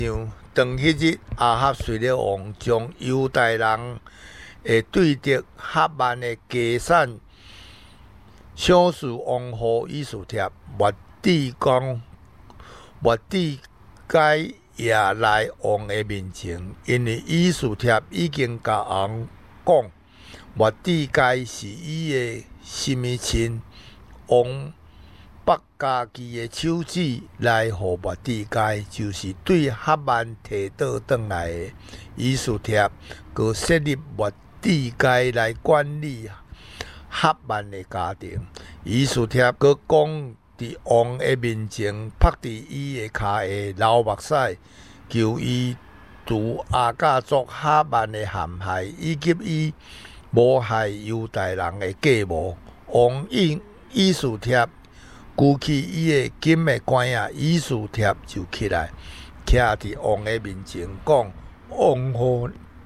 当迄日，亚哈随了王将犹大人会对着哈曼的家产小事王乎以斯帖，末底该也来王的面前，因为以斯帖已经甲王讲，末底该是伊的什么亲，王把家己的手指来互末底该，就是对哈曼摕倒转来的。以斯帖佮设立末底该来管理哈曼的家庭。以斯帖佮讲伫王的面前拍伫伊的骹下流目屎，求伊除亚甲族哈曼的陷害，以及伊无害犹大人的计谋。王以斯帖举起伊的金的管啊，以斯帖就起来，徛伫王的面前讲：王乎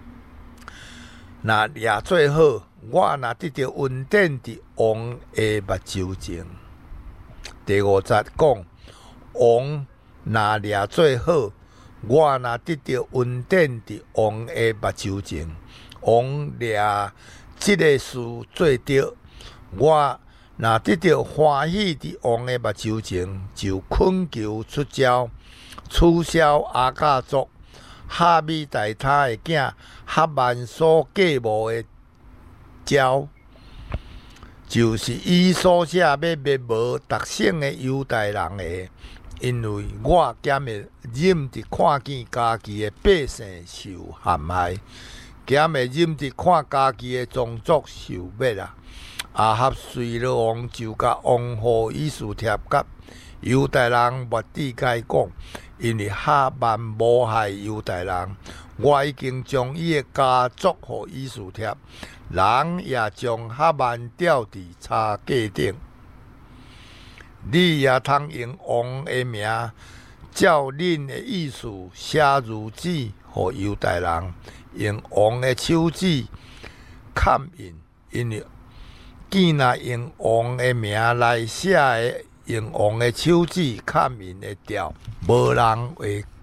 若掠做好，我若得到恩典伫王的目睭前。第5节讲：王若掠做好，我若得到恩典伫王的目睭前。王掠即个事做着，我若得到欢喜伫王的目睭前，就恳求出招，取消亚甲族哈米大他的囝哈曼所计谋的招，就是伊所写要灭无特省的犹大人的。因为我减会忍伫看见家己的百姓受陷害，减会忍伫看家己的宗族受灭啊！亚哈随了王就甲王乎以斯帖甲犹大人末底改讲，因为哈曼无害犹大人，我已经将伊的家族互以斯帖，人也将哈曼吊伫叉架顶。你也通用王的名，照恁的意思写如旨，互犹大人用王的手指刊印，因为见若用王的名来写的，用王的手指刊印的条，无人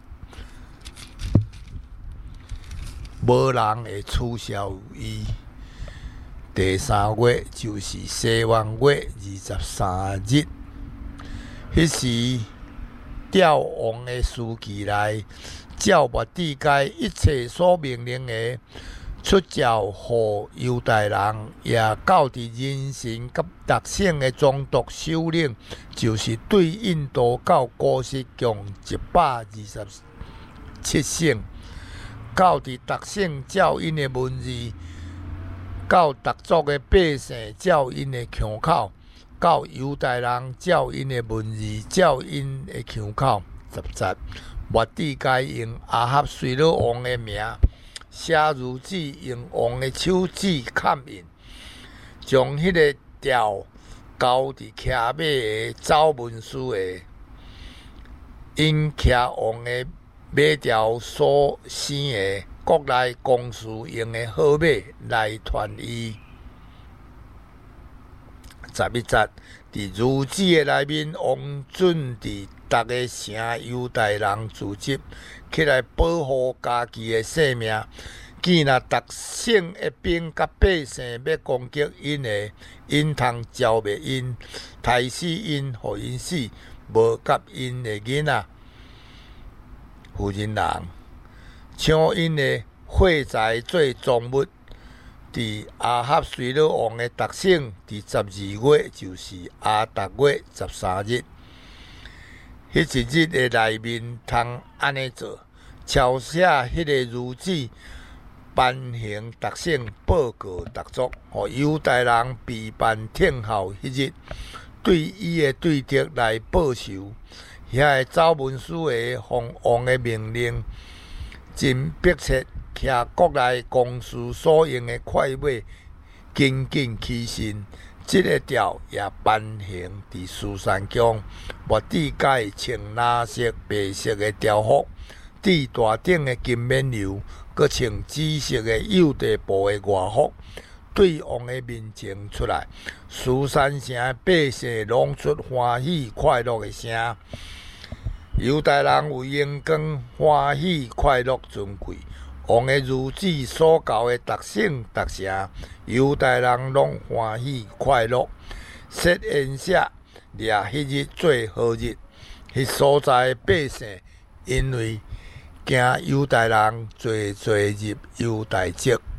会取消伊。第3月就是西元月23日，迄时调王的书记来，照末底改一切所命令的。出召互犹大人，也教伫人神甲特省的总督首领，就是对印度到古实共127省，教伫特省照因的文字，到特族的百姓照因的腔口，到犹大人照因的文字，照因的腔口。10节，末底改用亚哈随了王的名。写如旨，用王的手指刊印，将迄个条交伫骑马的走文书的，因骑王的马条所生的国内公事用的好马来传伊。11节，伫如旨的内面，王准伫逐个城犹大人自集起来保护家己的性命。见若特省的兵甲百姓要攻击因的，因通消灭因，杀死因，互因死，无甲因的囡仔、妇人人，抢因的货财做赃物。伫亚哈随了王的特省，伫12月，就是亚达月13日，迄一日的内面通安尼做，抄写迄个如旨，颁行特省，报告特族，互犹大人备办听候迄日，对伊的对敌来报仇。遐个走文书的奉王的命令，真迫切。徛国内公事所用的快马，紧紧起身。这个条也颁行伫苏珊宫，末底改穿蓝色、白色的条服，戴大顶的金冕旒，佮穿紫色的幼地布的外服，对王的面前出来。苏珊城百姓拢出欢喜快乐的声。 犹太人有荣光、欢喜、快乐、尊贵。王的日子所教的特性特性，犹太人拢欢喜快乐。设宴舍，掠迄日做好日。迄所在的百姓，因为惊犹太人做入犹太籍。